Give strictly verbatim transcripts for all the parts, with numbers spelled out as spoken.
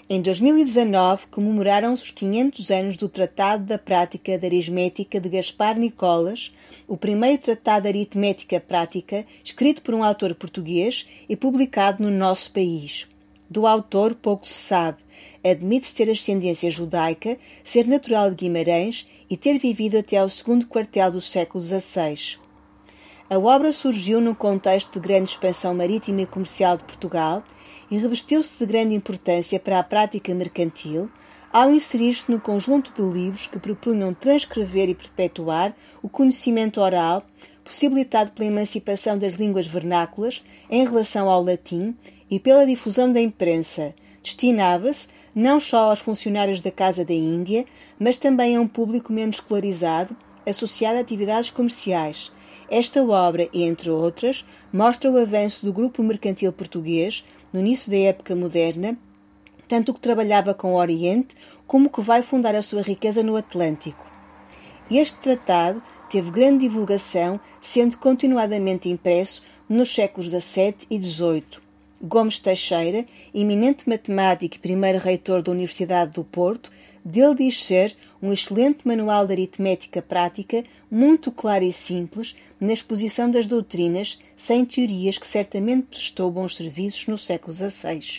Em dois mil e dezanove, comemoraram-se os quinhentos anos do Tratado da Prática da Aritmética de Gaspar Nicolas, o primeiro tratado de aritmética prática escrito por um autor português e publicado no nosso país. Do autor pouco se sabe. Admite-se ter ascendência judaica, ser natural de Guimarães e ter vivido até ao segundo quartel do século dezasseis. A obra surgiu num contexto de grande expansão marítima e comercial de Portugal e revestiu-se de grande importância para a prática mercantil ao inserir-se no conjunto de livros que propunham transcrever e perpetuar o conhecimento oral, possibilitado pela emancipação das línguas vernáculas em relação ao latim e pela difusão da imprensa. Destinava-se não só aos funcionários da Casa da Índia, mas também a um público menos escolarizado, associado a atividades comerciais. Esta obra, entre outras, mostra o avanço do grupo mercantil português no início da época moderna, tanto o que trabalhava com o Oriente, como o que vai fundar a sua riqueza no Atlântico. Este tratado teve grande divulgação, sendo continuadamente impresso nos séculos dezassete e dezoito. Gomes Teixeira, eminente matemático e primeiro reitor da Universidade do Porto, dele diz ser um excelente manual de aritmética prática, muito claro e simples, na exposição das doutrinas, sem teorias, que certamente prestou bons serviços no século dezasseis.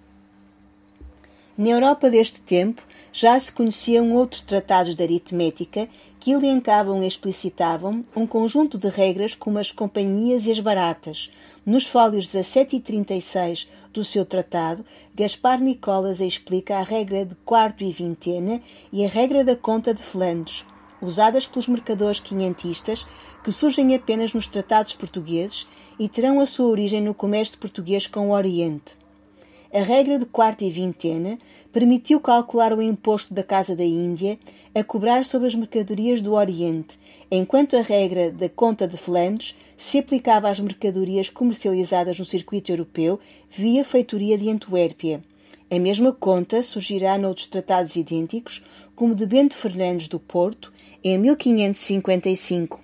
Na Europa deste tempo, já se conheciam outros tratados de aritmética que elencavam e explicitavam um conjunto de regras como as companhias e as baratas. Nos fólios dezassete e trinta e seis do seu tratado, Gaspar Nicolas explica a regra de quarto e vintena e a regra da conta de Flandres, usadas pelos mercadores quinhentistas, que surgem apenas nos tratados portugueses e terão a sua origem no comércio português com o Oriente. A regra de quarta e vintena permitiu calcular o imposto da Casa da Índia a cobrar sobre as mercadorias do Oriente, enquanto a regra da conta de Flandres se aplicava às mercadorias comercializadas no circuito europeu via feitoria de Antuérpia. A mesma conta surgirá noutros tratados idênticos, como de Bento Fernandes do Porto, em mil quinhentos e cinquenta e cinco.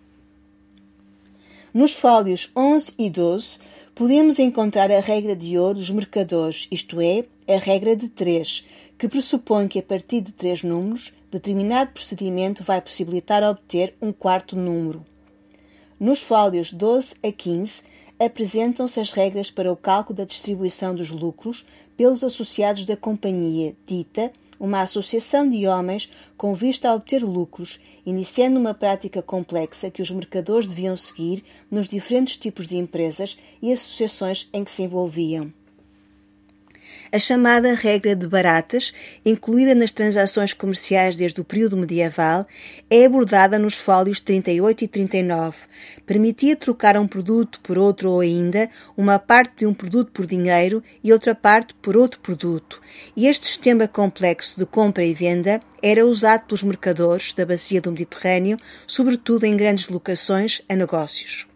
Nos fólios onze e doze, podemos encontrar a regra de ouro dos mercadores, isto é, a regra de três, que pressupõe que a partir de três números, determinado procedimento vai possibilitar obter um quarto número. Nos fólios doze a quinze, apresentam-se as regras para o cálculo da distribuição dos lucros pelos associados da companhia, dita uma associação de homens com vista a obter lucros, iniciando uma prática complexa que os mercadores deviam seguir nos diferentes tipos de empresas e associações em que se envolviam. A chamada regra de baratas, incluída nas transações comerciais desde o período medieval, é abordada nos fólios trinta e oito e trinta e nove. Permitia trocar um produto por outro ou ainda uma parte de um produto por dinheiro e outra parte por outro produto. E este sistema complexo de compra e venda era usado pelos mercadores da bacia do Mediterrâneo, sobretudo em grandes locações a negócios.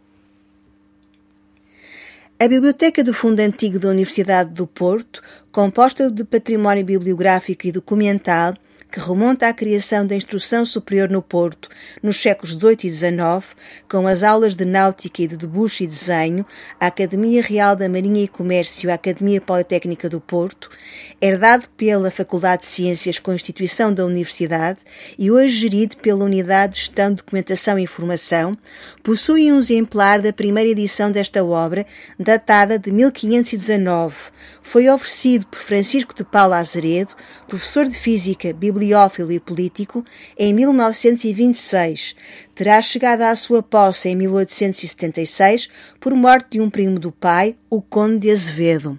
A Biblioteca do Fundo Antigo da Universidade do Porto, composta de património bibliográfico e documental, que remonta à criação da instrução superior no Porto nos séculos dezoito e dezanove, com as aulas de náutica e de debuxo e desenho, a Academia Real da Marinha e Comércio e a Academia Politécnica do Porto, herdado pela Faculdade de Ciências com instituição da Universidade e hoje gerido pela Unidade de Gestão de Documentação e Informação, possui um exemplar da primeira edição desta obra, datada de mil quinhentos e dezanove. Foi oferecido por Francisco de Paula Azeredo, professor de Física, bibliófilo e político, em mil novecentos e vinte e seis. Terá chegado à sua posse em mil oitocentos e setenta e seis por morte de um primo do pai, o Conde de Azevedo.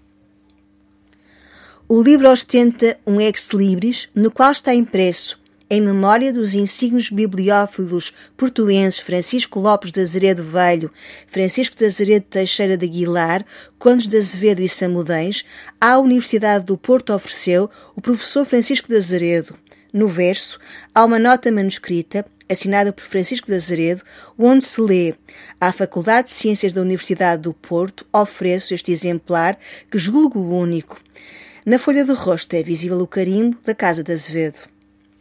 O livro ostenta um ex-libris, no qual está impresso, em memória dos insígnios bibliófilos portuenses Francisco Lopes de Azeredo Velho, Francisco de Azeredo Teixeira de Aguilar, Condes de Azevedo e Samudens, à Universidade do Porto ofereceu o professor Francisco de Azeredo. No verso, há uma nota manuscrita, assinada por Francisco de Azeredo, onde se lê: à Faculdade de Ciências da Universidade do Porto ofereço este exemplar, que julgo único. Na folha do rosto é visível o carimbo da Casa de Azevedo.